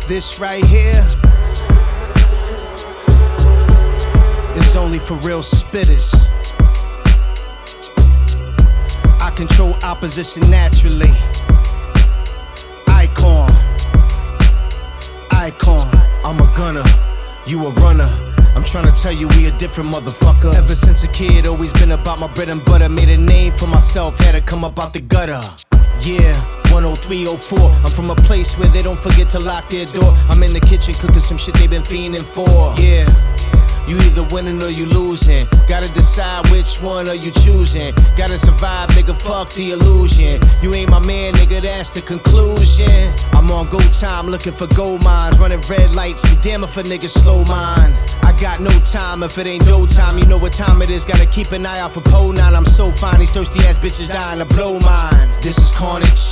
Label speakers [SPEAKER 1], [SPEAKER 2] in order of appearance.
[SPEAKER 1] This right here is only for real spitters. I control opposition naturally. Icon. I'm a gunner, you a runner. I'm tryna tell you we a different motherfucker. Ever since a kid, always been about my bread and butter. Made a name for myself, had to come up out the gutter. Yeah, 10304. I'm from a place where they don't forget to lock their door. I'm in the kitchen cooking some shit they been fiending for. Yeah, you either winning or you losing. Gotta decide which one are you choosing. Gotta survive, nigga, fuck the illusion. You ain't my man, nigga, that's the conclusion. I'm on go time looking for gold mines. Running red lights, be damn if a nigga slow mine. I got no time if it ain't no time. You know what time it is, gotta keep an eye out for pole 9. I'm so fine, these thirsty ass bitches dying to blow mine. This is carnage.